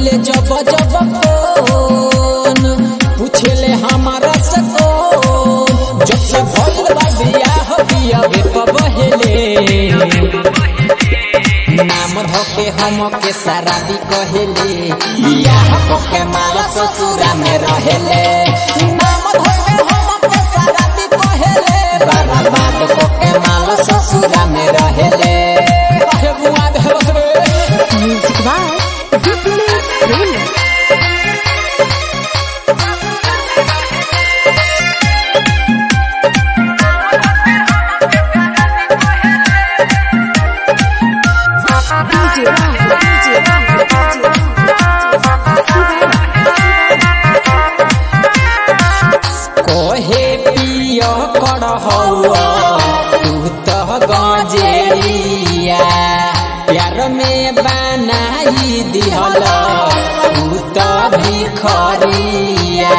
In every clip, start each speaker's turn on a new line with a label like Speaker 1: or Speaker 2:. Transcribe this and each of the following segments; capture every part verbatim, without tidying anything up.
Speaker 1: करिले जब जब फोन पूछले हमारा से कौन जब से भइल बा बियाह बियाहे कबहेले नाम धोके हम के शराबी कहेले बियाह के माला ससुरा में रहेले नाम धोके हम के शराबी कहेले बर्बाद के माला ससुरा में रहेले काहे बुआ देहलस रे
Speaker 2: म्यूजिक बाय डिप्ली रेलर
Speaker 1: कोहे पियो कर हौआ तू तो गजेरिया प्यार में बनाई दिहल तू तो भिखरिया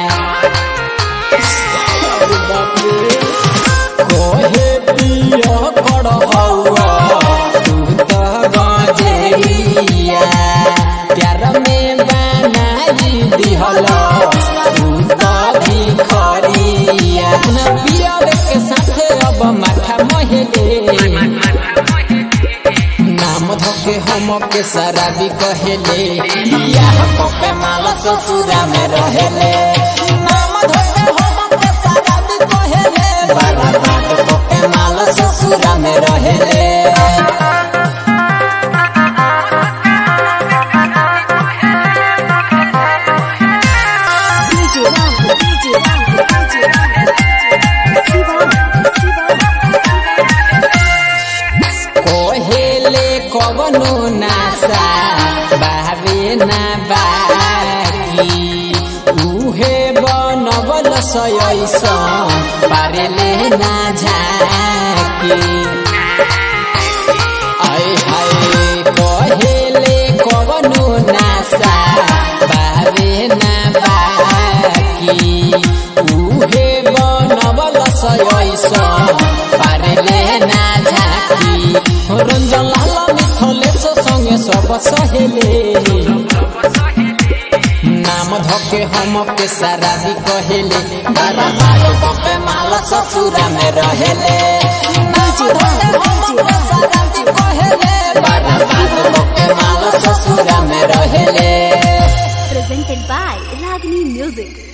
Speaker 1: कोहे पियो कर हौआ तू तो गजेरिया प्यार में बनाई दिहल तू तो भिखरिया अपना पियर के साथे अब माथा महेले नाम धोके हम के शराबी कहेले बियाह के माला ससुरा में रहेले नाम धोके हम के शराबी कहेले बर्बाद के माला ससुरा में रहेले कोहेले कवनो नासा बाबे ना बाकी उहे बनबल सयैसा पारेले ना झाकी आय हाय कोहेले कवनो नासा बाबे ना बाकी उहे बनबल सयैसा पारेले ना झाकी रंजन लाल मिथले संगे सब सहेले नाम धोके हम के शराबी कहेले बर्बाद के माला ससुरा में रहेले नाम धोके हम के शराबी कहेले बर्बाद के माला ससुरा में रहेले
Speaker 2: presented by Ragini Music.